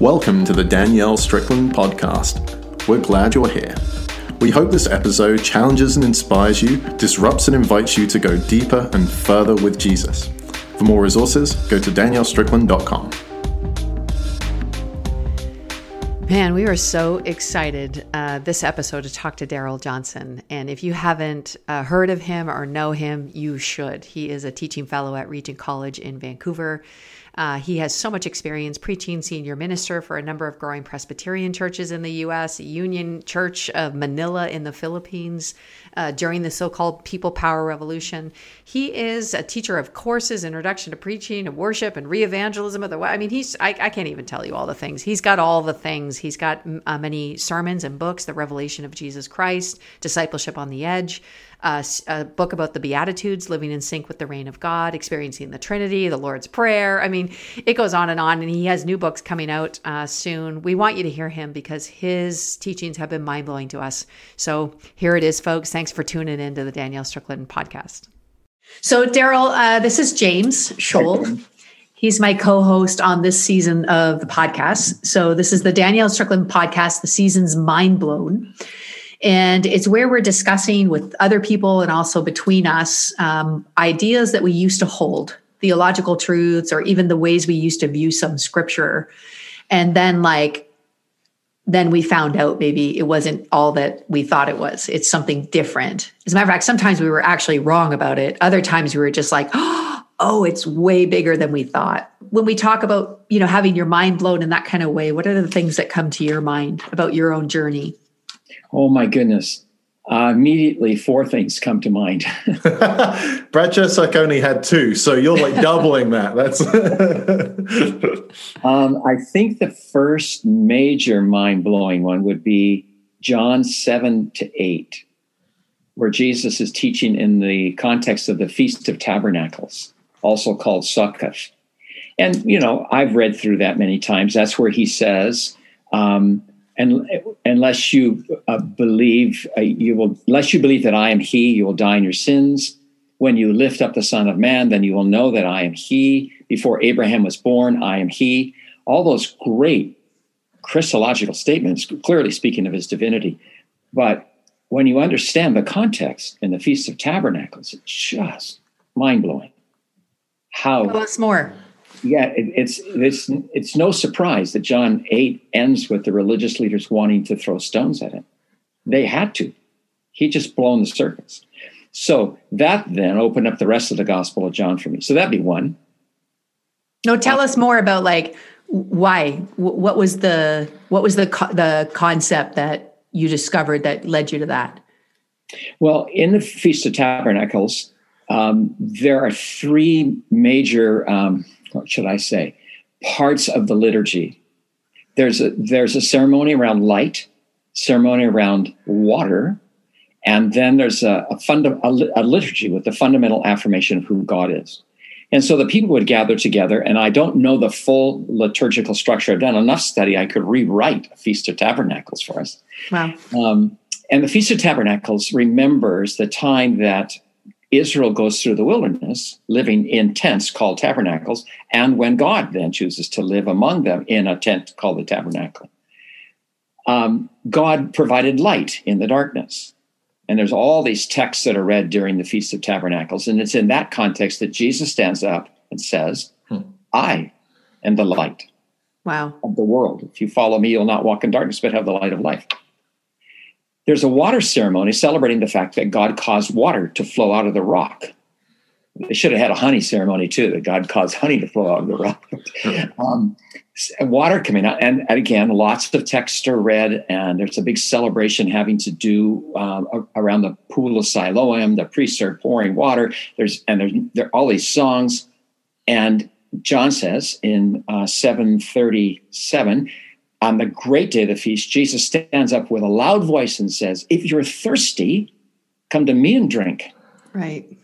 Welcome to the Danielle Strickland podcast. We're glad you're here. We hope this episode challenges and inspires you, disrupts and invites you to go deeper and further with Jesus. For more resources, go to daniellestrickland.com. Man, we were so excited this episode to talk to Darrell Johnson. And if you haven't heard of him or know him, you should. He is a teaching fellow at Regent College in Vancouver. He has so much experience preaching, senior minister for a number of growing Presbyterian churches in the U.S., Union Church of Manila in the Philippines during the so-called People Power Revolution. He is a teacher of courses, introduction to preaching and worship and re-evangelism of the way. I mean, I can't even tell you all the things. He's got all the things. He's got many sermons and books, The Revelation of Jesus Christ, Discipleship on the Edge, a book about the Beatitudes, living in sync with the reign of God, experiencing the Trinity, the Lord's Prayer. I mean, it goes on, and he has new books coming out soon. We want you to hear him because his teachings have been mind-blowing to us. So here it is, folks. Thanks for tuning in to the Danielle Strickland podcast. So Darrell, this is James Scholl. He's my co-host on this season of the podcast. So this is the Danielle Strickland podcast. The season's Mind Blown. And it's where we're discussing with other people and also between us ideas that we used to hold, theological truths, or even the ways we used to view some scripture. And then we found out maybe it wasn't all that we thought it was. It's something different. As a matter of fact, sometimes we were actually wrong about it. Other times we were just like, oh, it's way bigger than we thought. When we talk about, having your mind blown in that kind of way, what are the things that come to your mind about your own journey? Oh, my goodness. Immediately, 4 things come to mind. Brad Jessup only had 2, so you're like doubling that. That's. I think the first major mind-blowing one would be John 7-8, where Jesus is teaching in the context of the Feast of Tabernacles, also called Sukkot. And, I've read through that many times. That's where he says, and unless you believe that I am he, you will die in your sins. When you lift up the Son of Man, then you will know that I am he. Before Abraham was born, I am he. All those great Christological statements, clearly speaking of his divinity. But when you understand the context in the Feast of Tabernacles, it's just mind-blowing. Tell us more. Yeah, it's no surprise that John 8 ends with the religious leaders wanting to throw stones at him. They had to. He just blown the circuits. So that then opened up the rest of the Gospel of John for me. So that'd be one. No, tell us more about why. What was the concept that you discovered that led you to that? Well, in the Feast of Tabernacles, there are 3 major parts of the liturgy. There's a ceremony around light, ceremony around water, and then there's a liturgy with the fundamental affirmation of who God is. And so the people would gather together, and I don't know the full liturgical structure. I've done enough study, I could rewrite a Feast of Tabernacles for us. Wow. And the Feast of Tabernacles remembers the time that Israel goes through the wilderness, living in tents called tabernacles, and when God then chooses to live among them in a tent called the tabernacle. God provided light in the darkness. And there's all these texts that are read during the Feast of Tabernacles, and it's in that context that Jesus stands up and says, I am the light of the world. If you follow me, you'll not walk in darkness, but have the light of life. There's a water ceremony celebrating the fact that God caused water to flow out of the rock. They should have had a honey ceremony too, that God caused honey to flow out of the rock. Water coming out. And again, lots of texts are read, and there's a big celebration having to do around the pool of Siloam. The priests are pouring water. There are all these songs. And John says in 7:37, on the great day of the feast, Jesus stands up with a loud voice and says, if you're thirsty, come to me and drink. Right.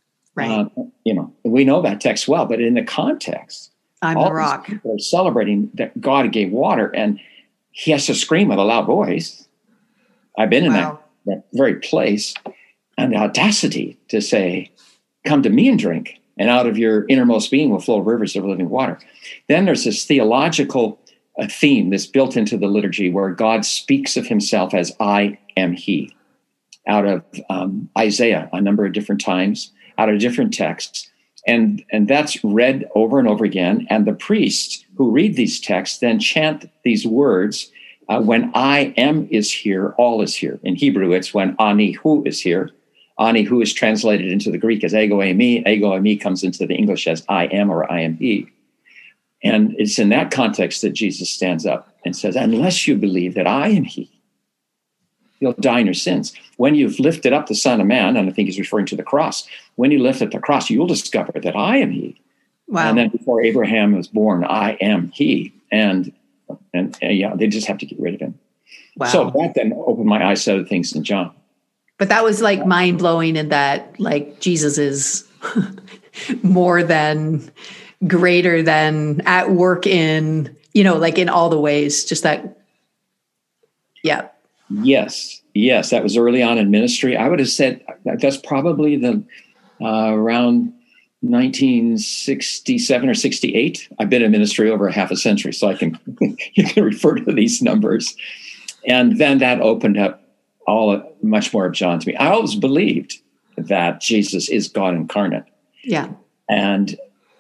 We know that text well, but in the context, I'm the rock. People are celebrating that God gave water, and he has to scream with a loud voice. I've been in that very place, and the audacity to say, come to me and drink, and out of your innermost being will flow rivers of living water. Then there's this theological a theme that's built into the liturgy where God speaks of himself as I am he, out of Isaiah a number of different times, out of different texts. And that's read over and over again. And the priests who read these texts then chant these words. When I am is here, all is here. In Hebrew, it's when ani hu is here. Ani hu is translated into the Greek as ego eimi. Ego eimi comes into the English as I am or I am he. And it's in that context that Jesus stands up and says, unless you believe that I am he, you'll die in your sins. When you've lifted up the Son of Man, and I think he's referring to the cross, when you lift up the cross, you'll discover that I am he. Wow. And then before Abraham was born, I am he. And yeah, they just have to get rid of him. Wow. So that then opened my eyes to other things in John. But that was like mind blowing in that like Jesus is more than, greater than, at work in, like in all the ways, just that. Yeah. Yes. That was early on in ministry. I would have said that's probably the around 1967 or 68. I've been in ministry over half a century, so you can refer to these numbers. And then that opened up much more of John to me. I always believed that Jesus is God incarnate. Yeah. And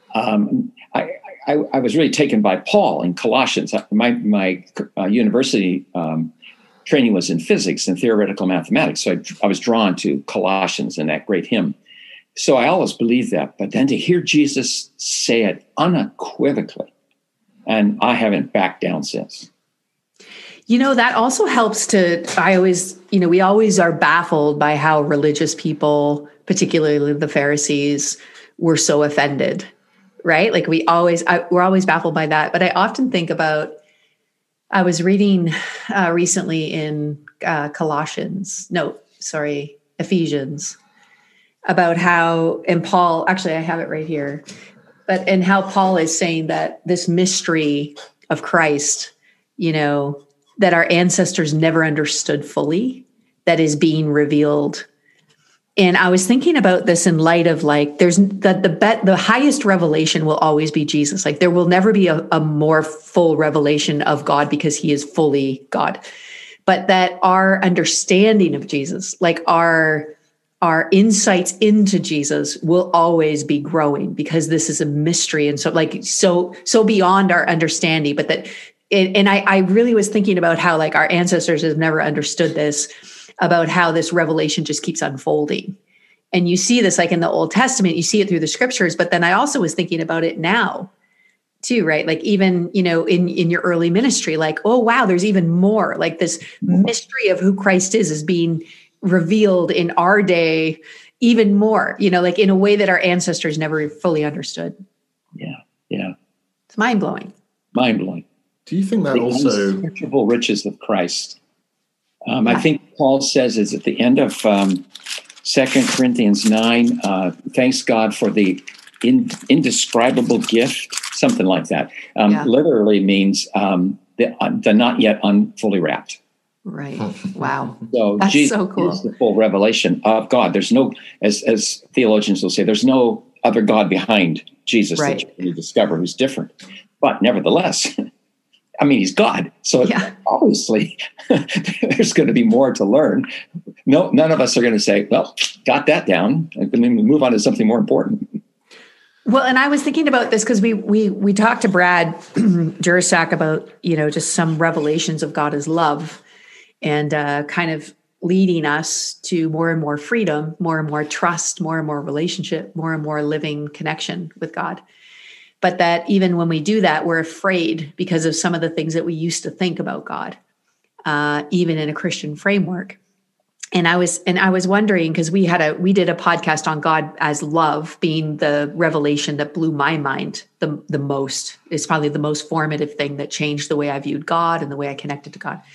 I was really taken by Paul in Colossians. My university training was in physics and theoretical mathematics. So I was drawn to Colossians and that great hymn. So I always believed that. But then to hear Jesus say it unequivocally, and I haven't backed down since. That also helps we always are baffled by how religious people, particularly the Pharisees, were so offended, right? Like we're always baffled by that. But I often think about, I was reading recently in Ephesians, about how, and Paul, actually I have it right here, and how Paul is saying that this mystery of Christ, that our ancestors never understood fully, that is being revealed. And I was thinking about this in light of like, there's the highest revelation will always be Jesus. Like there will never be a more full revelation of God because he is fully God. But that our understanding of Jesus, like our insights into Jesus will always be growing because this is a mystery. And so beyond our understanding, but that, and I really was thinking about how like our ancestors have never understood this, about how this revelation just keeps unfolding. And you see this like in the Old Testament, you see it through the scriptures, but then I also was thinking about it now too, right? Like even, in your early ministry, like, oh, wow, there's even more, like this mystery of who Christ is being revealed in our day even more, like in a way that our ancestors never fully understood. Yeah. It's mind-blowing. Do you think that the also unsearchable riches of Christ? I think Paul says is at the end of 2 Corinthians 9, thanks God for the indescribable gift, something like that. Literally means the not yet fully wrapped. Right. Wow. So that's Jesus so cool. is the full revelation of God. There's no, as theologians will say, there's no other God behind Jesus that you can discover who's different. But nevertheless, I mean, he's God. So obviously there's going to be more to learn. No, none of us are going to say, well, got that down. I mean, move on to something more important. Well, and I was thinking about this because we talked to Brad Jurasak about, just some revelations of God as love and kind of leading us to more and more freedom, more and more trust, more and more relationship, more and more living connection with God. But that even when we do that, we're afraid because of some of the things that we used to think about God, even in a Christian framework. And I was wondering, because we did a podcast on God as love being the revelation that blew my mind the most. It's probably the most formative thing that changed the way I viewed God and the way I connected to God.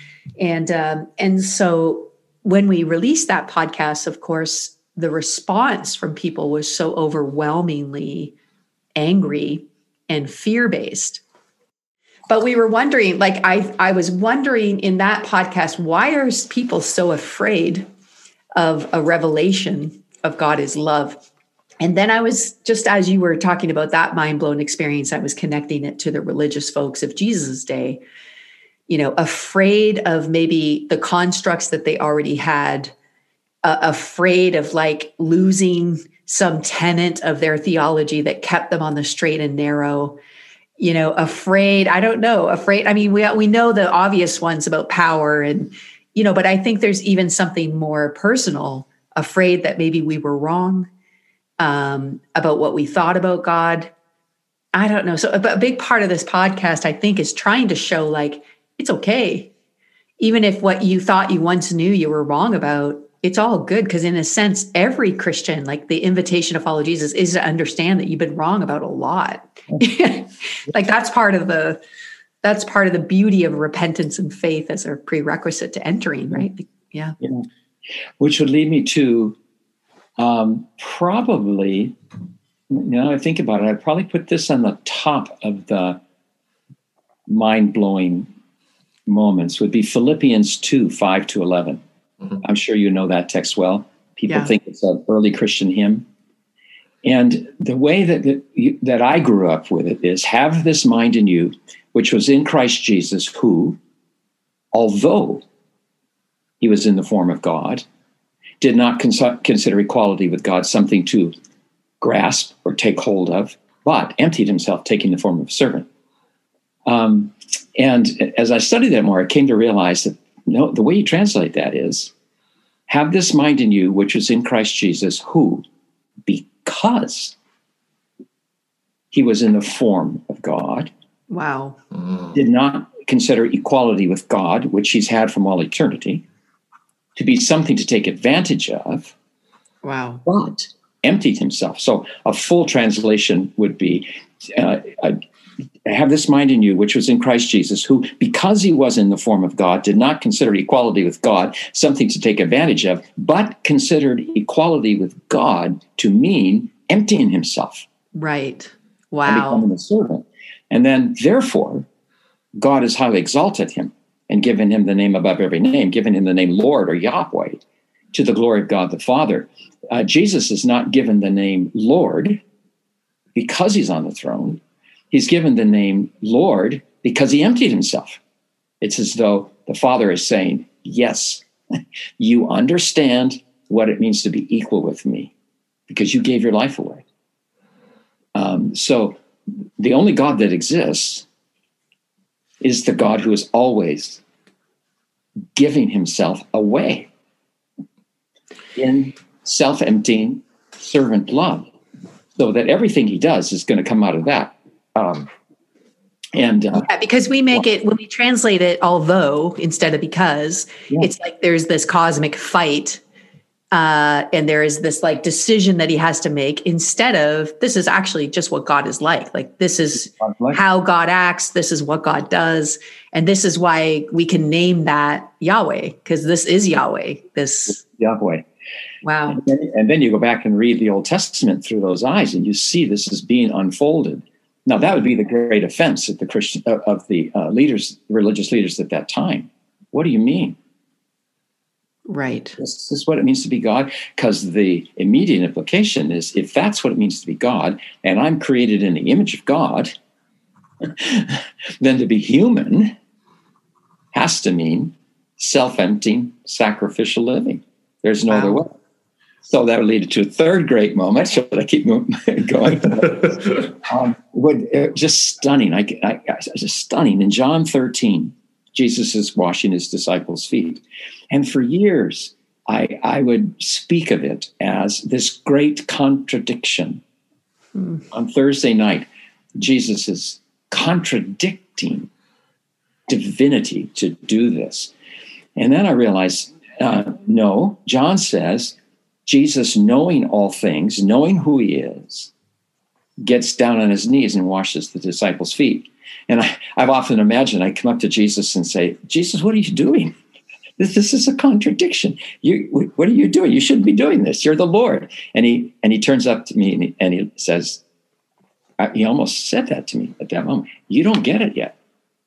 And so when we released that podcast, of course, the response from people was so overwhelmingly angry and fear-based. But we were wondering, like I was wondering in that podcast, why are people so afraid of a revelation of God as love? And then I was, just as you were talking about that mind-blown experience, I was connecting it to the religious folks of Jesus' day, afraid of maybe the constructs that they already had, afraid of like losing some tenet of their theology that kept them on the straight and narrow, afraid, I mean, we know the obvious ones about power and, but I think there's even something more personal, afraid that maybe we were wrong about what we thought about God. I don't know. So a big part of this podcast, I think, is trying to show like, it's okay. Even if what you thought you once knew you were wrong about, it's all good. Because in a sense, every Christian, like the invitation to follow Jesus is to understand that you've been wrong about a lot. Like that's part of the beauty of repentance and faith as a prerequisite to entering, right? Yeah. Which would lead me to probably, now I think about it, I'd probably put this on the top of the mind-blowing moments, would be Philippians 2, 5-11. Mm-hmm. I'm sure you know that text well. People think it's an early Christian hymn. And the way that I grew up with it is, have this mind in you, which was in Christ Jesus, who, although he was in the form of God, did not consider equality with God something to grasp or take hold of, but emptied himself, taking the form of a servant. And as I studied that more, I came to realize that no, the way you translate that is, have this mind in you, which was in Christ Jesus, who, because he was in the form of God, did not consider equality with God, which he's had from all eternity, to be something to take advantage of, but emptied himself. So a full translation would be, have this mind in you, which was in Christ Jesus, who, because he was in the form of God, did not consider equality with God something to take advantage of, but considered equality with God to mean emptying himself. Right. And becoming a servant. And then, therefore, God has highly exalted him and given him the name above every name, given him the name Lord or Yahweh, to the glory of God the Father. Jesus is not given the name Lord because he's on the throne. He's given the name Lord because he emptied himself. It's as though the Father is saying, yes, you understand what it means to be equal with me because you gave your life away. So the only God that exists is the God who is always giving himself away in self-emptying servant love, so that everything he does is going to come out of that. Because we make it, when we translate it, although instead of because, it's like there's this cosmic fight, and there is this like decision that he has to make, instead of, this is actually just what God is like. Like, this is how God acts. This is what God does. And this is why we can name that Yahweh, because this is Yahweh. This Yahweh. Wow. And then you go back and read the Old Testament through those eyes, and you see this is being unfolded. Now, that would be the great offense of the leaders, religious leaders at that time. What do you mean? Right. This is what it means to be God, because the immediate implication is, if that's what it means to be God, and I'm created in the image of God, then to be human has to mean self-emptying, sacrificial living. There's no other way. So that would lead to a third great moment. Should I keep going? Just stunning. Just stunning. In John 13, Jesus is washing his disciples' feet. And for years, I would speak of it as this great contradiction. On Thursday night, Jesus is contradicting divinity to do this. And then I realized, no, John says, Jesus, knowing all things, knowing who he is, gets down on his knees and washes the disciples' feet. And I've often imagined I come up to Jesus and say, Jesus, what are you doing? This is a contradiction. What are you doing? You shouldn't be doing this. You're the Lord. And he turns up to me and he says, he almost said that to me at that moment. You don't get it yet.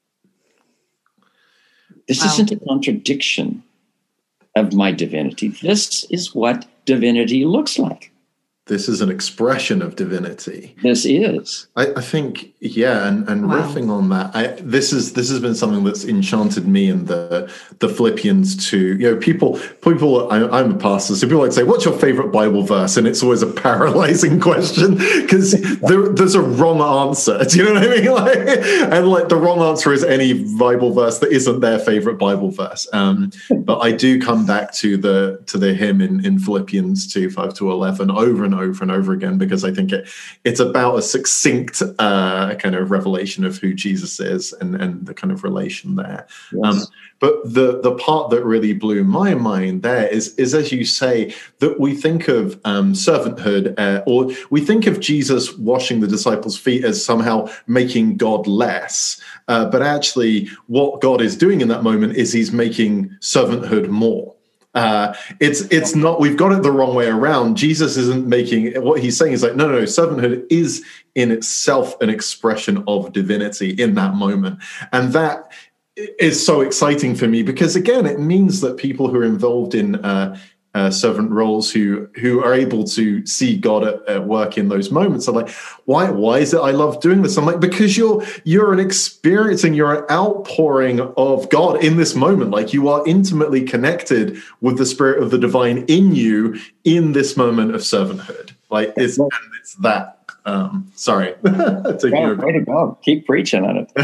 This isn't a contradiction of my divinity. This is what divinity looks like. this is an expression of divinity. This is. I think, yeah, and wow. Riffing on that, this has been something that's enchanted me in the Philippians 2. You know, people. I'm a pastor, so people like to say, "What's your favorite Bible verse?" And it's always a paralyzing question because there's a wrong answer. Do you know what I mean? And the wrong answer is any Bible verse that isn't their favorite Bible verse. But I do come back to the hymn in Philippians 2, 5-11 over and over again, because I think it's about a succinct kind of revelation of who Jesus is and the kind of relation there. Yes. But the part that really blew my mind there is as you say, that we think of servanthood, or we think of Jesus washing the disciples' feet as somehow making God less. But actually, what God is doing in that moment is he's making servanthood more. It's not, we've got it the wrong way around. Jesus isn't making, what he's saying is like, no, servanthood is in itself an expression of divinity in that moment. And that is so exciting for me, because again, it means that people who are involved in servant roles who are able to see God at work in those moments are like, why is it I love doing this? I'm like, because you're an experiencing, you're an outpouring of God in this moment. Like, you are intimately connected with the Spirit of the divine in you in this moment of servanthood. Like, it's that. Sorry. Way to go. Keep preaching on it.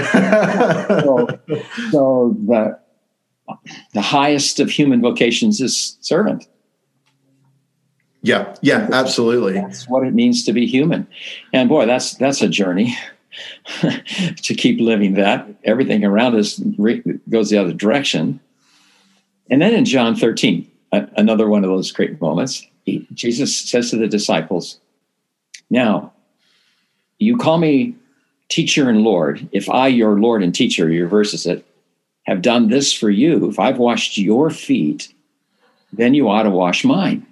so the highest of human vocations is servant. Yeah, absolutely. That's what it means to be human. And boy, that's a journey to keep living that. Everything around us goes the other direction. And then in John 13, another one of those great moments, Jesus says to the disciples, "Now, you call me teacher and Lord. If I, your Lord and teacher," he reverses it, "have done this for you, if I've washed your feet, then you ought to wash mine."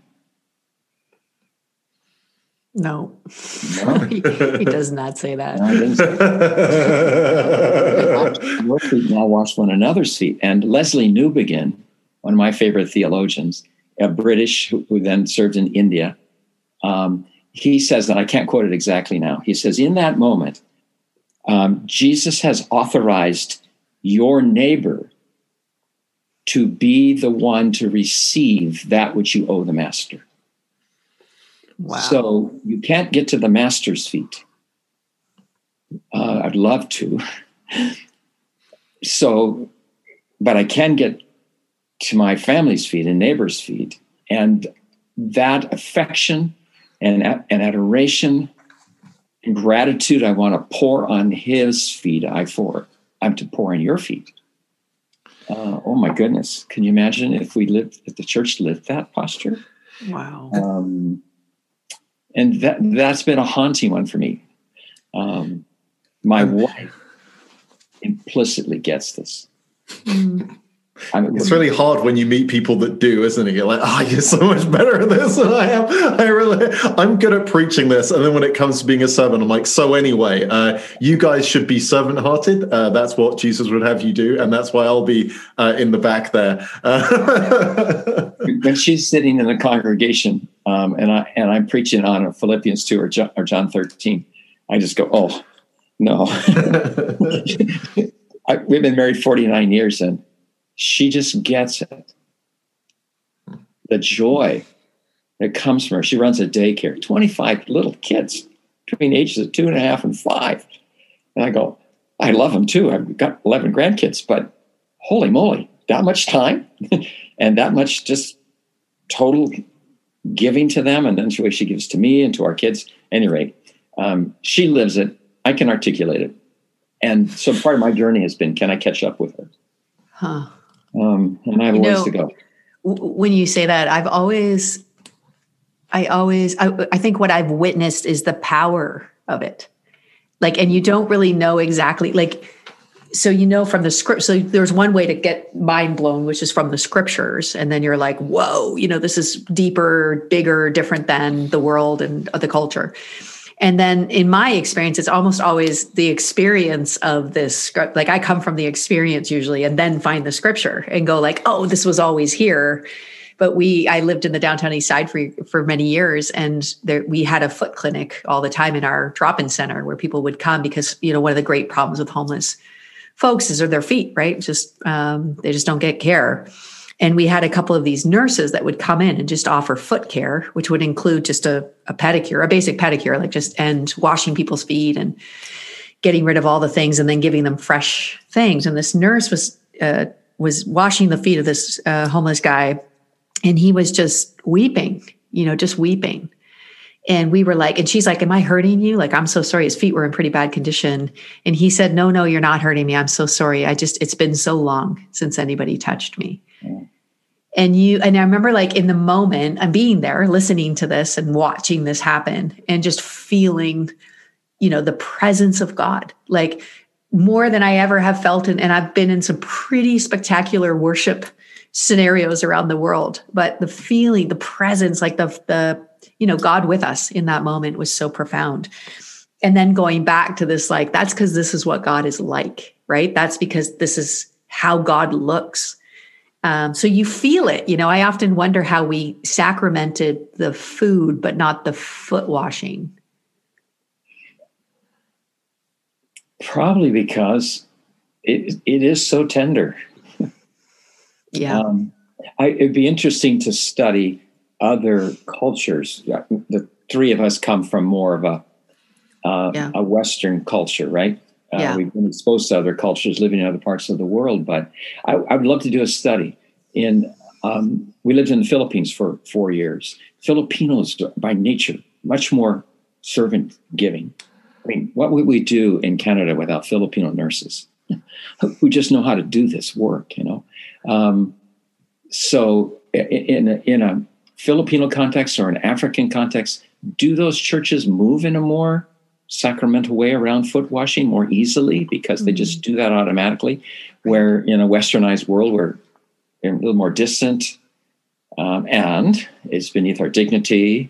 No. he does not say that. No, he doesn't say that. Your feet, and I'll wash one another's feet. And Leslie Newbegin, one of my favorite theologians, a British who then served in India, he says, and I can't quote it exactly now, he says, in that moment, Jesus has authorized your neighbor to be the one to receive that which you owe the master. Wow. So you can't get to the master's feet. I'd love to. But I can get to my family's feet and neighbor's feet. And that affection and adoration and gratitude I want to pour on his feet, I'm to pour on your feet. Oh my goodness. Can you imagine if the church lived that posture? Wow. And that's been a haunting one for me. My wife implicitly gets this. It's really hard when you meet people that do, isn't it? You're like, you're so much better at this than I am. I'm good at preaching this. And then when it comes to being a servant, I'm like, so anyway, you guys should be servant-hearted. That's what Jesus would have you do. And that's why I'll be in the back there. When she's sitting in the congregation and I'm preaching on Philippians 2 or John 13, I just go, oh, no. We've been married 49 years and she just gets it. The joy that comes from her. She runs a daycare, 25 little kids between ages of 2.5 and 5. And I go, I love them too. I've got 11 grandkids, but holy moly, that much time and that much just total giving to them. And then the way she gives to me and to our kids. At any rate, she lives it. I can articulate it. And so part of my journey has been, can I catch up with her? Huh. And I have ways to go. When you say that, I think what I've witnessed is the power of it. Like, and you don't really know exactly, so from the script. So there's one way to get mind blown, which is from the scriptures. And then you're like, whoa, this is deeper, bigger, different than the world and the culture. And then in my experience, it's almost always the experience of this script. Like I come from the experience usually and then find the scripture and go like, oh, this was always here. But I lived in the downtown east side for many years, and we had a foot clinic all the time in our drop-in center where people would come because, one of the great problems with homeless folks is their feet, right? Just they just don't get care. And we had a couple of these nurses that would come in and just offer foot care, which would include just a pedicure, a basic pedicure, and washing people's feet and getting rid of all the things and then giving them fresh things. And this nurse was washing the feet of this homeless guy, and he was just weeping, just weeping. And we were like, and she's like, am I hurting you? Like, I'm so sorry. His feet were in pretty bad condition. And he said, no, you're not hurting me. I'm so sorry. It's been so long since anybody touched me. Yeah. And I remember, like, in the moment, I'm being there, listening to this and watching this happen and just feeling, the presence of God, like more than I ever have felt. And I've been in some pretty spectacular worship scenarios around the world, but the feeling, the presence, like the God with us in that moment was so profound. And then going back to this, like, that's because this is what God is like, right? That's because this is how God looks. So you feel it. I often wonder how we sacramented the food, but not the foot washing. Probably because it is so tender. Yeah. It'd be interesting to study other cultures. The three of us come from more of a Western culture, right? We've been exposed to other cultures, living in other parts of the world. But I would love to do a study. We lived in the Philippines for 4 years. Filipinos, by nature, much more servant giving. I mean, what would we do in Canada without Filipino nurses who just know how to do this work, So in a Filipino context or an African context, do those churches move in a more sacramental way around foot washing more easily because they just do that automatically? Where in a westernized world, we're a little more distant and it's beneath our dignity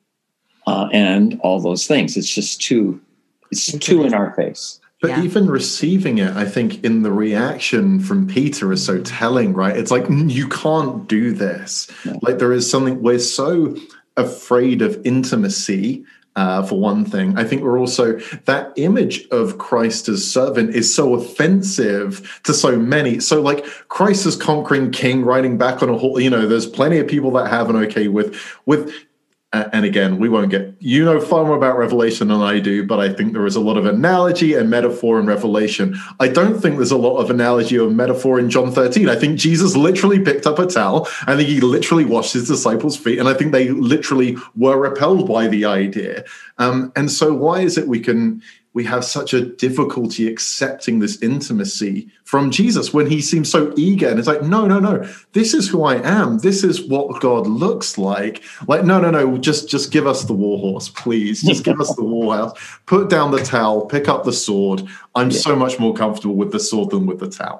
and all those things. It's just too in our face. But even receiving it, I think in the reaction from Peter is so telling, right? It's like, you can't do this. No. Like, there is something, we're so afraid of intimacy, for one thing. I think we're also, that image of Christ as servant is so offensive to so many. So, like, Christ as conquering king riding back on a horse, there's plenty of people that have an okay with and again, we won't get, far more about Revelation than I do, but I think there is a lot of analogy and metaphor in Revelation. I don't think there's a lot of analogy or metaphor in John 13. I think Jesus literally picked up a towel. I think he literally washed his disciples' feet. And I think they literally were repelled by the idea. And so why is it we have such a difficulty accepting this intimacy from Jesus when he seems so eager? And it's like, no, this is who I am. This is what God looks like. Like, no, just give us the war horse, please. Just give us the war horse. Put down the towel, pick up the sword. I'm so much more comfortable with the sword than with the towel.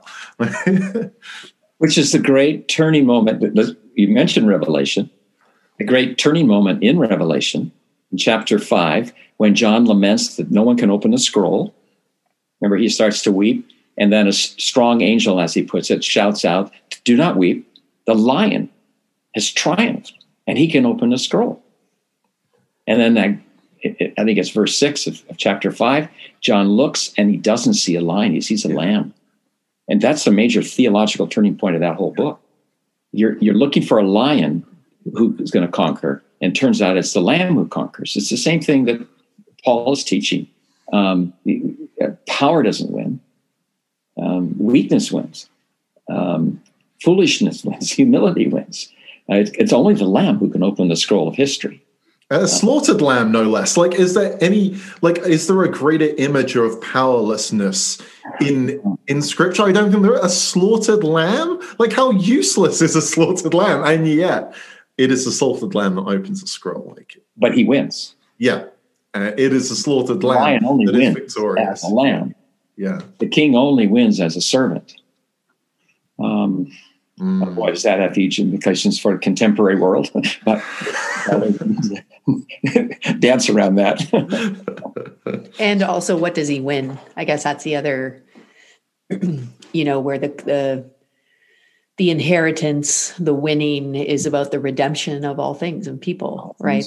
Which is the great turning moment. You mentioned Revelation, the great turning moment in Revelation, in chapter 5, when John laments that no one can open the scroll. Remember, he starts to weep, and then a strong angel, as he puts it, shouts out, "Do not weep. The lion has triumphed, and he can open the scroll." And then I think it's verse 6 of chapter 5, John looks, and he doesn't see a lion. He sees a lamb. And that's a major theological turning point of that whole book. You're looking for a lion who is going to conquer, and turns out it's the lamb who conquers. It's the same thing that Paul is teaching. Power doesn't win. Weakness wins. Foolishness wins. Humility wins. It's only the lamb who can open the scroll of history. A slaughtered lamb, no less. Like, is there a greater image of powerlessness in Scripture? I don't think there is. A slaughtered lamb? Like, how useless is a slaughtered lamb? And yet, it is the slaughtered lamb that opens the scroll. But he wins. Yeah. It is the slaughtered lamb that is victorious. As a lamb. Yeah. The king only wins as a servant. Boy, does that have huge implications for the contemporary world. But dance around that. And also, what does he win? I guess that's the other, where the inheritance, the winning is about the redemption of all things and people, right?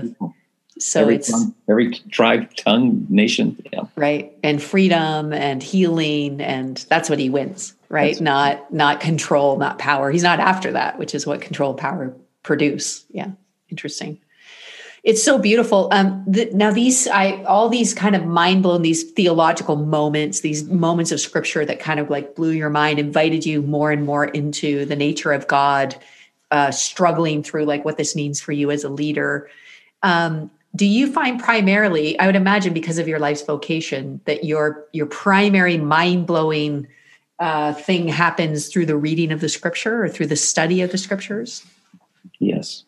Every tribe, tongue, nation, yeah. Right. And freedom and healing, and that's what he wins, right? Not control, not power. He's not after that, which is what control, power produce. Yeah. Interesting. It's so beautiful. Now all these kind of mind blown, these theological moments, these moments of scripture that kind of like blew your mind, invited you more and more into the nature of God, struggling through like what this means for you as a leader. Do you find primarily, I would imagine because of your life's vocation, that your primary mind blowing thing happens through the reading of the scripture or through the study of the scriptures? Yes.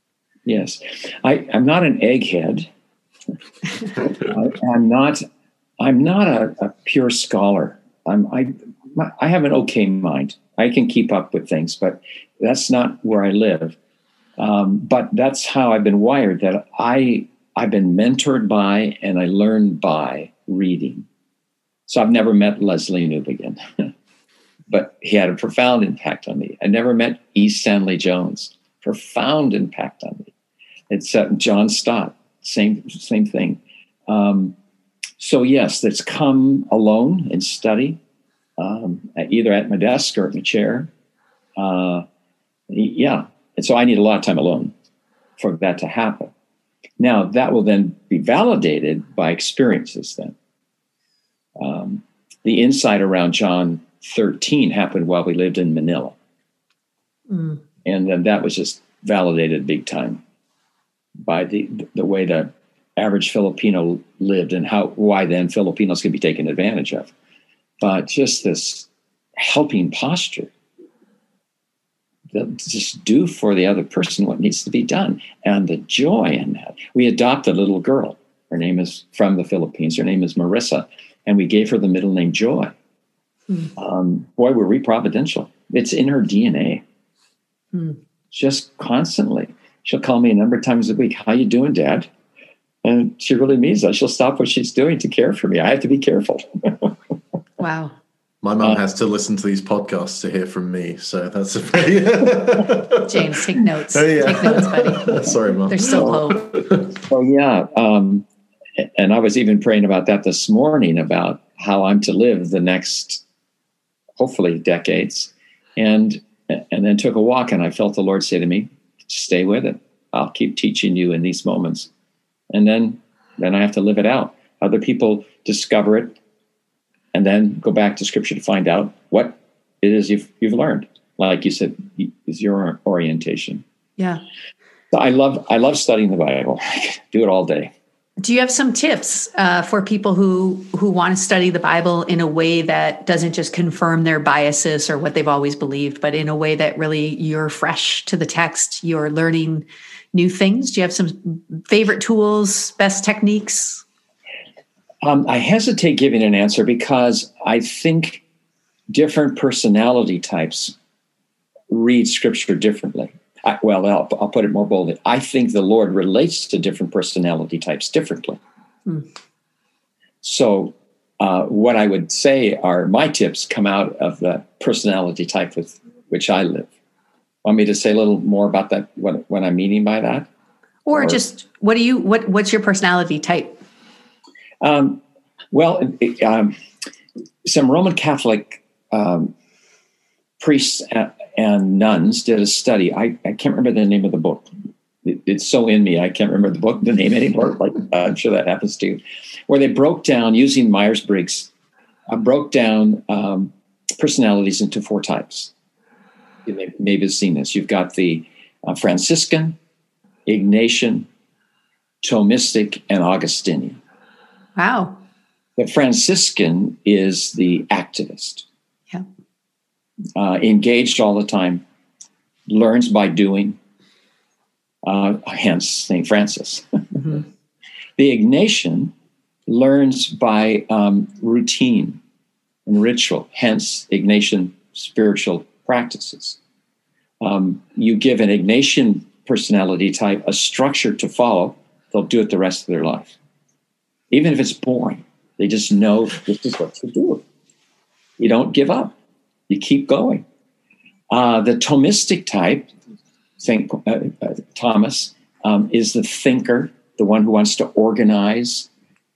I'm not an egghead. I'm not a pure scholar. I have an okay mind. I can keep up with things, but that's not where I live. But that's how I've been wired, that I've been mentored by and I learned by reading. So I've never met Leslie Newbegin, but he had a profound impact on me. I never met E. Stanley Jones, profound impact on me. It's John Stott, same thing. So yes, that's come alone in study, either at my desk or at my chair. Yeah. And so I need a lot of time alone for that to happen. Now, that will then be validated by experiences then. The insight around John 13 happened while we lived in Manila. And then that was just validated big time by the way the average Filipino lived and why then Filipinos can be taken advantage of. But just this helping posture, just do for the other person what needs to be done. And the joy in that. We adopted a little girl. Her name is from the Philippines. Her name is Marissa. And we gave her the middle name Joy. Boy, were we providential. It's in her DNA. Just constantly. She'll call me a number of times a week. How you doing, Dad? And she really means that. She'll stop what she's doing to care for me. I have to be careful. Wow. My mum has to listen to these podcasts to hear from me, so that's a very... James, take notes. Oh, yeah. Take notes, buddy. Sorry, Mum. There's still hope. Oh, yeah. And I was even praying about that this morning, about how I'm to live the next, hopefully, decades. And then took a walk, and I felt the Lord say to me, stay with it. I'll keep teaching you in these moments. And then I have to live it out. Other people discover it, and then go back to Scripture to find out what it is you've learned. Like you said, is your orientation. Yeah. So I love studying the Bible. I do it all day. Do you have some tips for people who want to study the Bible in a way that doesn't just confirm their biases or what they've always believed, but in a way that really you're fresh to the text, you're learning new things? Do you have some favorite tools, best techniques? I hesitate giving an answer because I think different personality types read Scripture differently. I'll put it more boldly. I think the Lord relates to different personality types differently. So what I would say are my tips come out of the personality type with which I live. Want me to say a little more about that, what I'm meaning by that? Or just, what's your personality type? Some Roman Catholic priests and nuns did a study. I can't remember the name of the book. It's so in me, I can't remember the name anymore. Like I'm sure that happens to you. Where they broke down, using Myers-Briggs, personalities into 4 types. You may have seen this. You've got the Franciscan, Ignatian, Thomistic, and Augustinian. Wow. The Franciscan is the activist. Yeah. Engaged all the time, learns by doing, hence St. Francis. Mm-hmm. The Ignatian learns by routine and ritual, hence Ignatian spiritual practices. You give an Ignatian personality type a structure to follow, they'll do it the rest of their life. Even if it's boring, they just know this is what to do. You don't give up. You keep going. The Thomistic type, Thomas, is the thinker, the one who wants to organize,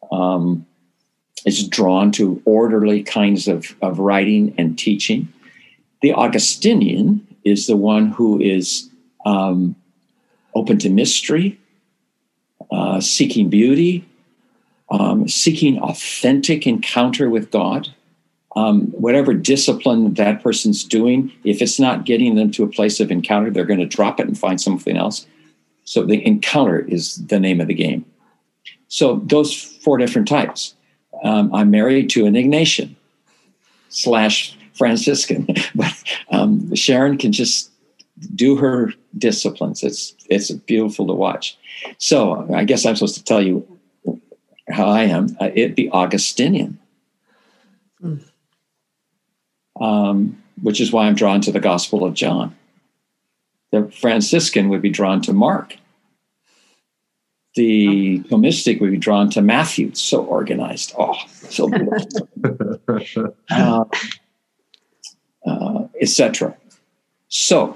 is drawn to orderly kinds of writing and teaching. The Augustinian is the one who is open to mystery, seeking beauty, seeking authentic encounter with God. Whatever discipline that person's doing, if it's not getting them to a place of encounter, they're going to drop it and find something else. So the encounter is the name of the game. So those 4 different types. I'm married to an Ignatian / Franciscan, but Sharon can just do her disciplines. It's beautiful to watch. So I guess I'm supposed to tell you how I am. It'd be Augustinian, which is why I'm drawn to the Gospel of John. The Franciscan would be drawn to Mark. The Thomistic would be drawn to Matthew. It's so organized. Oh, so beautiful. Etc. So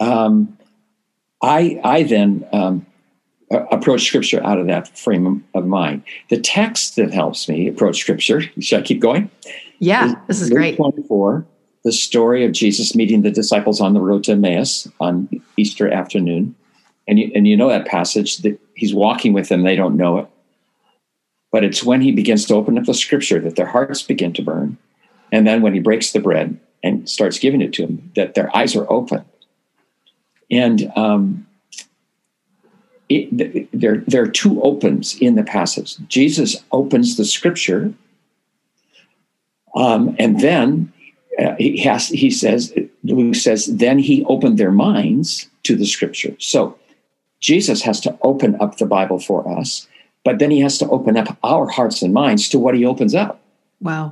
I then approach Scripture out of that frame of mind. The text that helps me approach Scripture, should I keep going? Yeah, this is great. Luke 24, the story of Jesus meeting the disciples on the road to Emmaus on Easter afternoon. And you know that passage, that he's walking with them, they don't know it. But it's when he begins to open up the Scripture that their hearts begin to burn. And then when he breaks the bread and starts giving it to them, that their eyes are open. And there are 2 opens in the passage. Jesus opens the Scripture, and then Luke says, then he opened their minds to the Scripture. So Jesus has to open up the Bible for us, but then he has to open up our hearts and minds to what he opens up. Wow.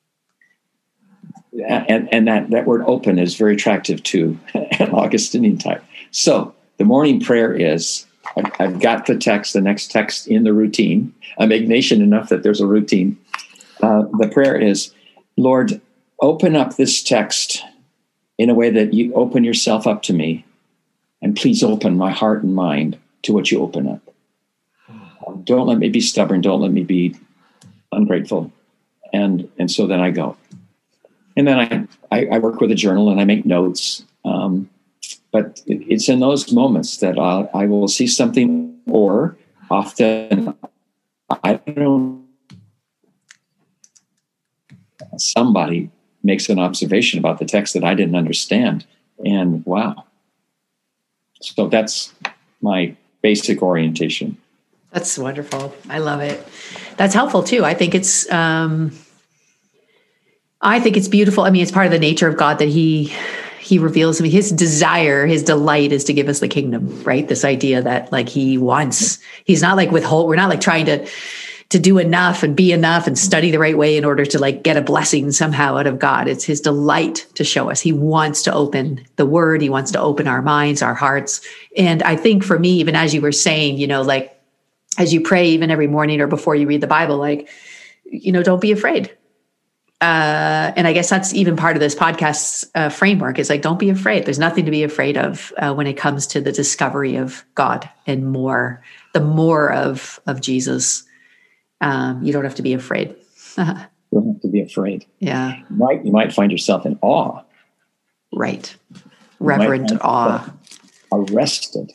And that word open is very attractive to an Augustinian type. So the morning prayer is, I've got the next text in the routine. I'm Ignatian enough that there's a routine. The prayer is, Lord, open up this text in a way that you open yourself up to me, and please open my heart and mind to what you open up. Don't let me be stubborn. Don't let me be ungrateful. And so then I go. And then I work with a journal and I make notes. But it's in those moments that I will see something, or often, I don't know, somebody makes an observation about the text that I didn't understand. And wow. So that's my basic orientation. That's wonderful. I love it. That's helpful too. I think it's beautiful. I mean, it's part of the nature of God that he reveals. I mean, his desire, his delight is to give us the kingdom, right? This idea that like he's not like we're not like trying to do enough and be enough and study the right way in order to like get a blessing somehow out of God. It's his delight to show us. He wants to open the word. He wants to open our minds, our hearts. And I think for me, even as you were saying, like as you pray, even every morning or before you read the Bible, like, don't be afraid. And I guess that's even part of this podcast's framework. Is like, don't be afraid. There's nothing to be afraid of when it comes to the discovery of God and the more of Jesus. You don't have to be afraid. You don't have to be afraid. Yeah. You might find yourself in awe. Right. Reverent awe. Arrested.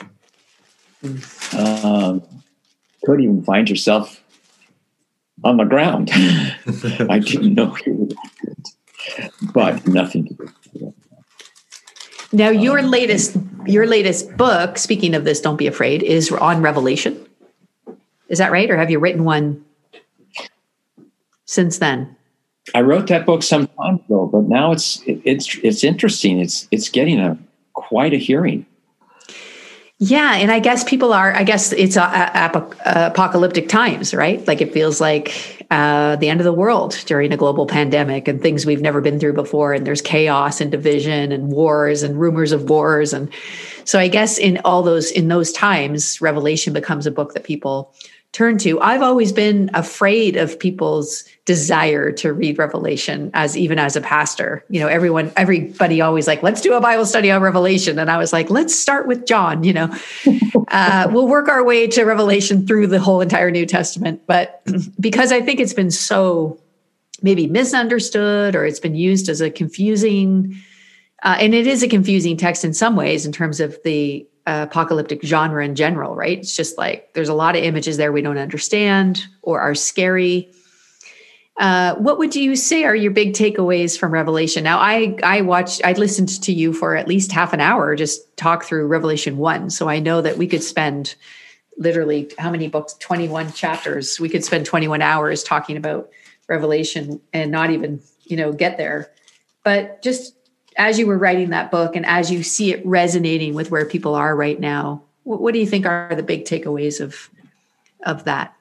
Could even find yourself on the ground. I didn't know you were that good. But nothing to do with it. Now, your latest book, speaking of this, Don't Be Afraid, is on Revelation. Is that right? Or have you written one since then? I wrote that book some time ago, but now it's interesting. It's getting quite a hearing. Yeah, and I guess it's apocalyptic times, right? Like it feels like the end of the world during a global pandemic and things we've never been through before. And there's chaos and division and wars and rumors of wars. And so I guess in those times, Revelation becomes a book that people turn to. I've always been afraid of people's desire to read Revelation even as a pastor. Everybody always like, let's do a Bible study on Revelation. And I was like, let's start with John, we'll work our way to Revelation through the whole entire New Testament. But because I think it's been so maybe misunderstood, or it's been used as a confusing, and it is a confusing text in some ways in terms of the apocalyptic genre in general, right? It's just like there's a lot of images there we don't understand or are scary. What would you say are your big takeaways from Revelation? Now, I listened to you for at least half an hour just talk through Revelation 1. So I know that we could spend literally how many books? 21 chapters. We could spend 21 hours talking about Revelation and not even, get there. But just as you were writing that book and as you see it resonating with where people are right now, what do you think are the big takeaways of that?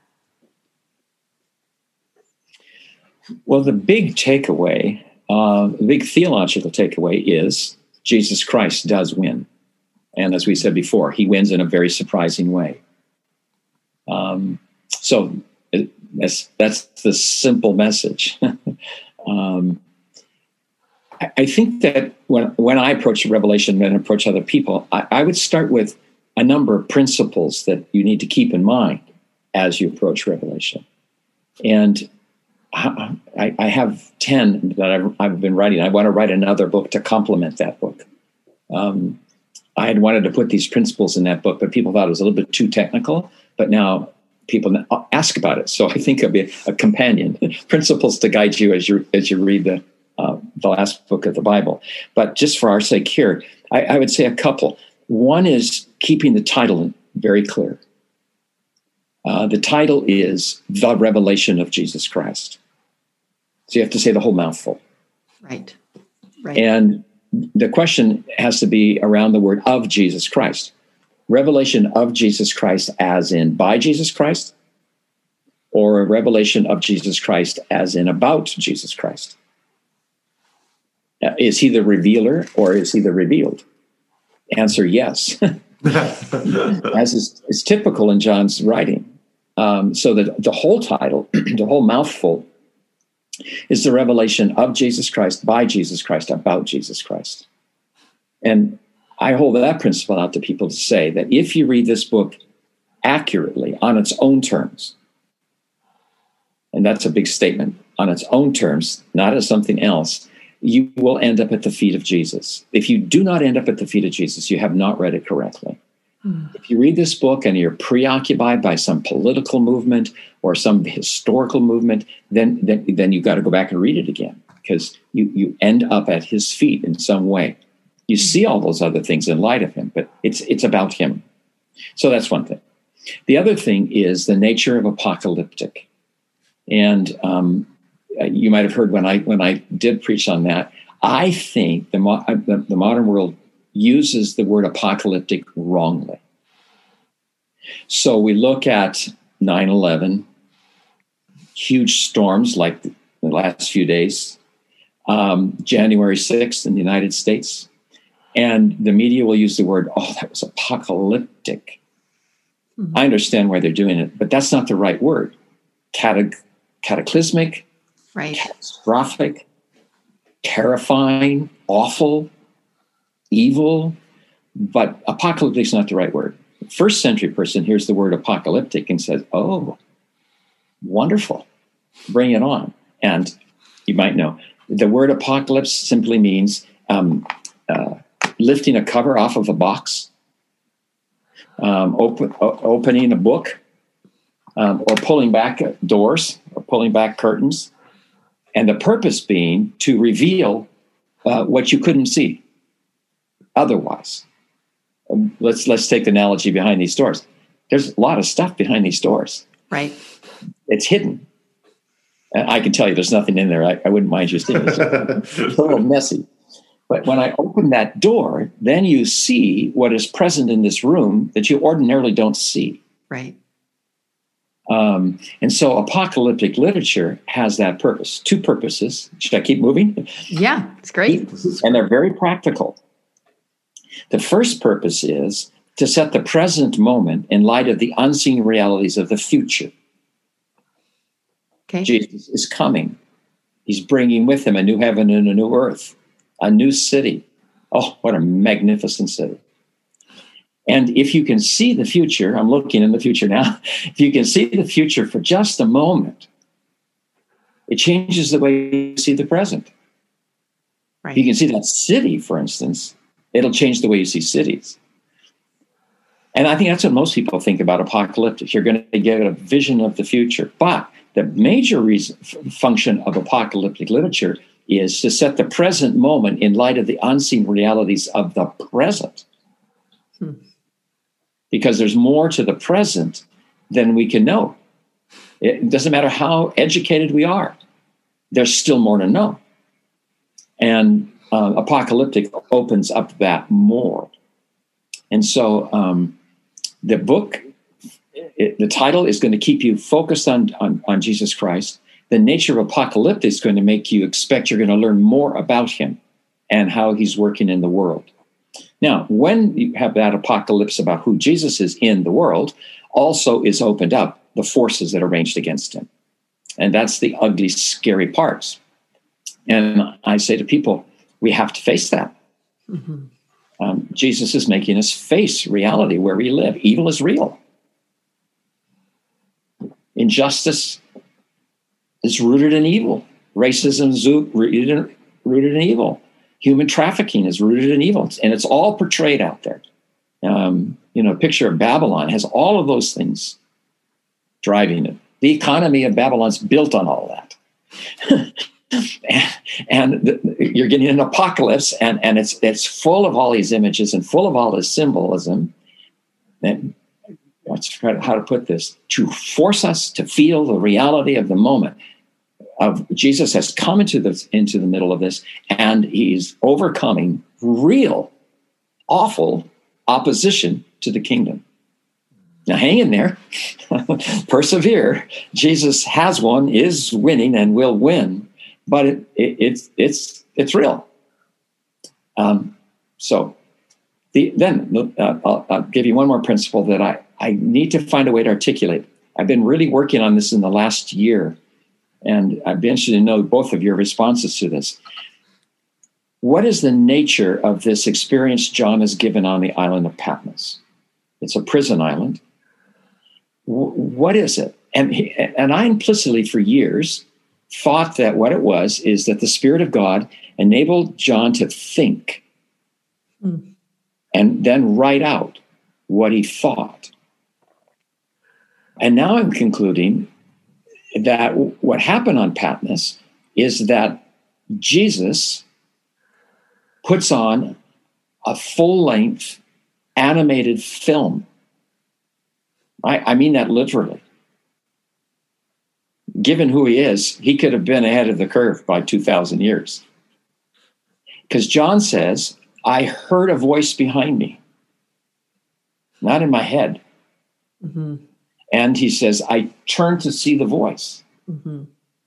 Well, the big takeaway, the big theological takeaway is Jesus Christ does win. And as we said before, he wins in a very surprising way. So that's the simple message. I think that when I approach Revelation and approach other people, I would start with a number of principles that you need to keep in mind as you approach Revelation. And I have 10 that I've been writing. I want to write another book to complement that book. I had wanted to put these principles in that book, but people thought it was a little bit too technical. But now people ask about it. So I think it'll be a companion, principles to guide you as you read the last book of the Bible. But just for our sake here, I would say a couple. One is keeping the title very clear. The title is The Revelation of Jesus Christ. So you have to say the whole mouthful. Right. And the question has to be around the word of Jesus Christ. Revelation of Jesus Christ as in by Jesus Christ, or a revelation of Jesus Christ as in about Jesus Christ. Is he the revealer or is he the revealed? Answer, yes. As is typical in John's writing. So the whole title, the whole mouthful, is the revelation of Jesus Christ, by Jesus Christ, about Jesus Christ. And I hold that principle out to people to say that if you read this book accurately on its own terms, and that's a big statement, on its own terms, not as something else, you will end up at the feet of Jesus. If you do not end up at the feet of Jesus, you have not read it correctly. If you read this book and you're preoccupied by some political movement or some historical movement, then you've got to go back and read it again, because you end up at his feet in some way. You see all those other things in light of him, but it's about him. So that's one thing. The other thing is the nature of apocalyptic. And you might have heard when I did preach on that, I think the modern world uses the word apocalyptic wrongly. So we look at 9/11, huge storms like the last few days, January 6th in the United States, and the media will use the word, that was apocalyptic. Mm-hmm. I understand why they're doing it, but that's not the right word. Cataclysmic, right. Catastrophic, terrifying, awful, evil, but apocalyptic is not the right word. The first century person hears the word apocalyptic and says, oh, wonderful, bring it on. And you might know, the word apocalypse simply means lifting a cover off of a box, opening a book, or pulling back doors, or pulling back curtains, and the purpose being to reveal what you couldn't see otherwise. Let's take the analogy behind these doors. There's a lot of stuff behind these doors. Right. It's hidden. And I can tell you there's nothing in there. I wouldn't mind you seeing it. It's a little messy. But when I open that door, then you see what is present in this room that you ordinarily don't see. Right. And so apocalyptic literature has that purpose. Two purposes. Should I keep moving? Yeah, it's great. And they're very practical. The first purpose is to set the present moment in light of the unseen realities of the future. Okay. Jesus is coming. He's bringing with him a new heaven and a new earth, a new city. Oh, what a magnificent city. And if you can see the future, I'm looking in the future now, if you can see the future for just a moment, it changes the way you see the present. Right. If you can see that city, for instance, it'll change the way you see cities. And I think that's what most people think about apocalyptic. You're going to get a vision of the future. But the major function of apocalyptic literature is to set the present moment in light of the unseen realities of the present. Because there's more to the present than we can know. It doesn't matter how educated we are. There's still more to know. And apocalyptic opens up that more. And so the book, the title is going to keep you focused on Jesus Christ. The nature of apocalyptic is going to make you expect you're going to learn more about him and how he's working in the world. Now, when you have that apocalypse about who Jesus is in the world, also is opened up the forces that are raged against him. And that's the ugly, scary parts. And I say to people, we have to face that. Mm-hmm. Jesus is making us face reality where we live. Evil is real. Injustice is rooted in evil. Racism is rooted in evil. Human trafficking is rooted in evil. And it's all portrayed out there. A picture of Babylon has all of those things driving it. The economy of Babylon's built on all that. You're getting an apocalypse, and it's full of all these images and full of all this symbolism. And let's try how to put this, to force us to feel the reality of the moment. Of Jesus has come into the middle of this, and he's overcoming real, awful opposition to the kingdom. Now, hang in there, persevere. Jesus has won, is winning, and will win. But it's real. I'll give you one more principle that I need to find a way to articulate. I've been really working on this in the last year, and I'd be interested to know both of your responses to this. What is the nature of this experience John is given on the island of Patmos? It's a prison island. What is it? And I implicitly, for years, thought that what it was is that the Spirit of God enabled John to think and then write out what he thought. And now I'm concluding that what happened on Patmos is that Jesus puts on a full-length animated film. I mean that literally. Given who he is, he could have been ahead of the curve by 2,000 years. Because John says, I heard a voice behind me, not in my head. Mm-hmm. And he says, I turned to see the voice. Mm-hmm.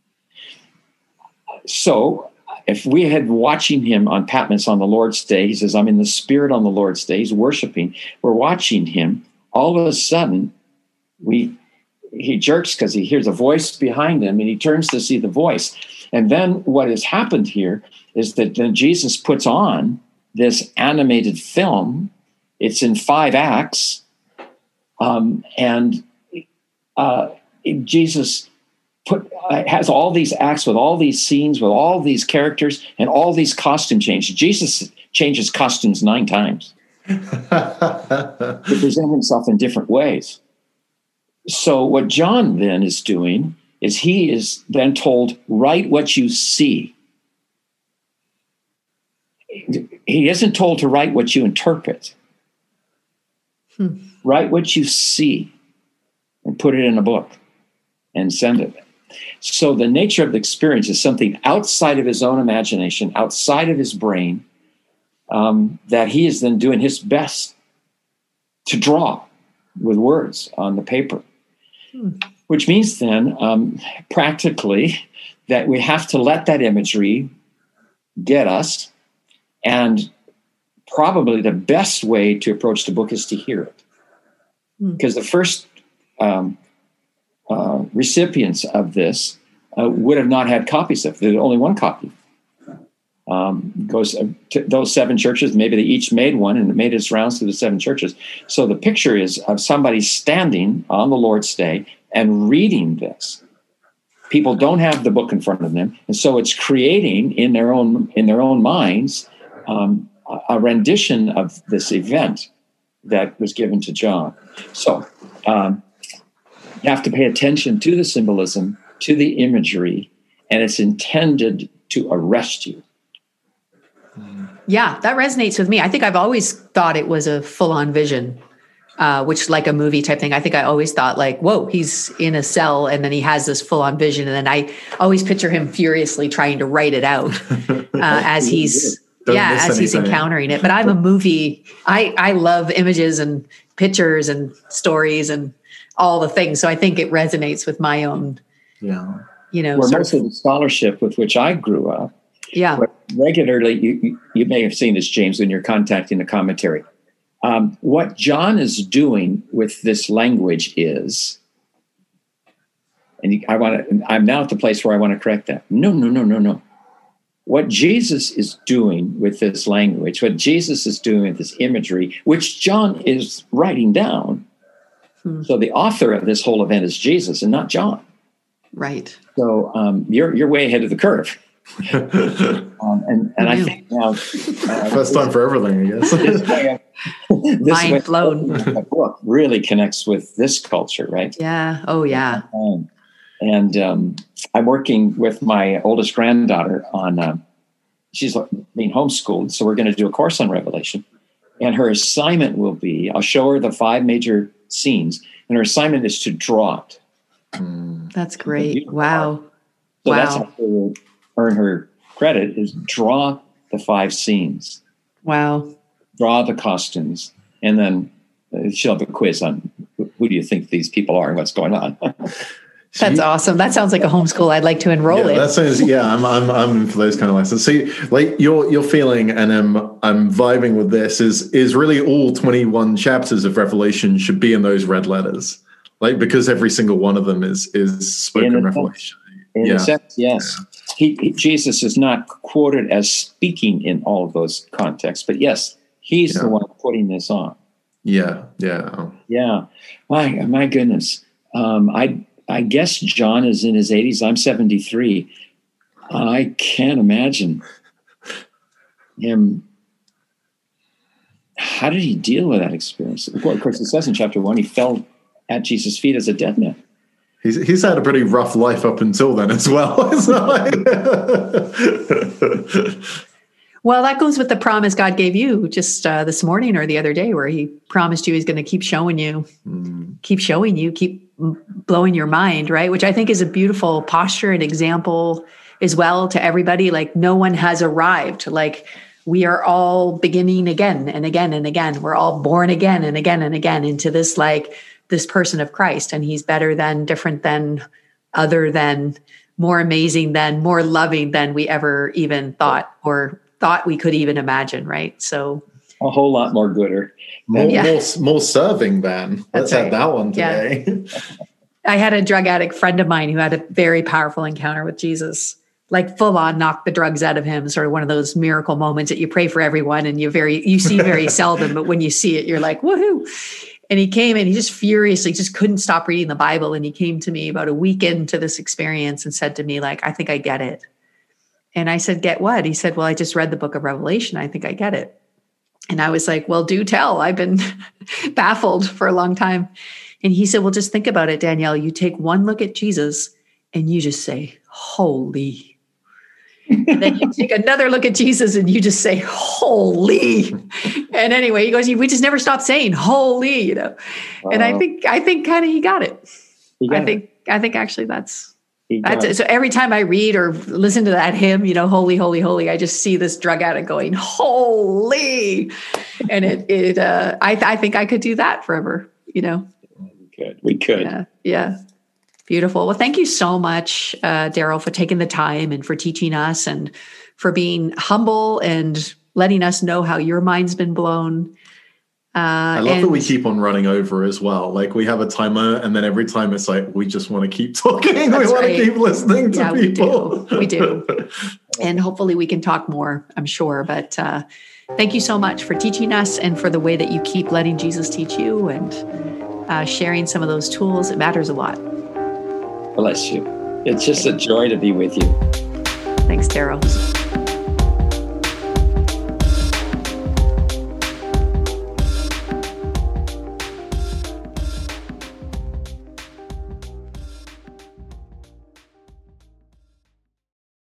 So if we had watching him on Patmos on the Lord's Day, he says, I'm in the Spirit on the Lord's Day. He's worshiping. We're watching him. All of a sudden, he jerks because he hears a voice behind him, and he turns to see the voice. And then what has happened here is that then Jesus puts on this animated film. It's in 5 acts. Jesus has all these acts with all these scenes, with all these characters, and all these costume changes. Jesus changes costumes 9 times to present himself in different ways. So what John then is doing is he is then told, write what you see. He isn't told to write what you interpret. Write what you see and put it in a book and send it. So the nature of the experience is something outside of his own imagination, outside of his brain, that he is then doing his best to draw with words on the paper. Which means then, practically, that we have to let that imagery get us and probably the best way to approach the book is to hear it. Because the first recipients of this would have not had copies of it. There's only one copy. Goes to those 7 churches. Maybe they each made one, and it made its rounds to the 7 churches. So the picture is of somebody standing on the Lord's Day and reading this. People don't have the book in front of them, and so it's creating in their own minds a rendition of this event that was given to John. So you have to pay attention to the symbolism, to the imagery, and it's intended to arrest you. Yeah, that resonates with me. I think I've always thought it was a full-on vision, which like a movie type thing. I think I always thought like, whoa, he's in a cell and then he has this full-on vision. And then I always picture him furiously trying to write it out as he's encountering it. But I'm a movie. I love images and pictures and stories and all the things. So I think it resonates with my own, Where most of the scholarship with which I grew up, regularly, you may have seen this, James, when you're contacting the commentary. What John is doing with this language is, and I'm now at the place where I want to correct that. No. What Jesus is doing with this language, what Jesus is doing with this imagery, which John is writing down. So the author of this whole event is Jesus and not John. Right. So you're way ahead of the curve. And I think now first time for everything, I guess. Mind blown. The book really connects with this culture, right? Yeah. Oh, yeah. And I'm working with my oldest granddaughter on. She's being homeschooled, so we're going to do a course on Revelation. And her assignment will be: I'll show her the 5 major scenes, and her assignment is to draw it. That's great. Wow. So that's how she'll earn her credit, is draw the 5 scenes. Wow. Draw the costumes. And then she'll have a quiz on who do you think these people are and what's going on. That's awesome. That sounds like a homeschool I'd like to enroll in. That sounds, I'm for those kind of lessons. So like your feeling, and I'm vibing with this, is really all 21 chapters of Revelation should be in those red letters. Like, because every single one of them is spoken Revelation. In a sense, yes. Yeah. Jesus is not quoted as speaking in all of those contexts, but yes, he's the one putting this on. Yeah. My goodness. I guess John is in his 80s. I'm 73. I can't imagine him. How did he deal with that experience? Of course, it says in chapter 1, he fell at Jesus' feet as a dead man. He's had a pretty rough life up until then as well. Well, that goes with the promise God gave you just this morning or the other day, where he promised you he's going to keep showing you, keep blowing your mind, right? Which I think is a beautiful posture and example as well to everybody. Like, no one has arrived. Like, we are all beginning again and again and again. We're all born again and again and again into this, like, this person of Christ. And he's better than, different than, other than, more amazing than, more loving than we ever even thought we could even imagine, right? So a whole lot more gooder. More serving than. Let's add that one today. Yeah. I had a drug addict friend of mine who had a very powerful encounter with Jesus, like full on knocked the drugs out of him, sort of one of those miracle moments that you pray for everyone and you see very seldom, but when you see it, you're like, woohoo. And he came and he just furiously just couldn't stop reading the Bible. And he came to me about a week into this experience and said to me, like, I think I get it. And I said, get what? He said, well, I just read the book of Revelation. I think I get it. And I was like, well, do tell. I've been baffled for a long time. And he said, well, just think about it, Danielle. You take one look at Jesus and you just say, holy. And then you take another look at Jesus and you just say, holy. And anyway, he goes, we just never stop saying holy, you know. And I think kind of he got it. I think actually that's so every time I read or listen to that hymn, you know, holy, holy, holy, I just see this drug addict going, holy. And I think I could do that forever, you know. We could. Yeah. Beautiful. Well, thank you so much, Daryl, for taking the time and for teaching us and for being humble and letting us know how your mind's been blown. I love that we keep on running over as well. Like we have a timer, and then every time it's like, we just want to keep talking. We want to keep listening to people. We do. And hopefully we can talk more, I'm sure. But thank you so much for teaching us and for the way that you keep letting Jesus teach you and sharing some of those tools. It matters a lot. Bless you. It's just a joy to be with you. Thanks, Daryl.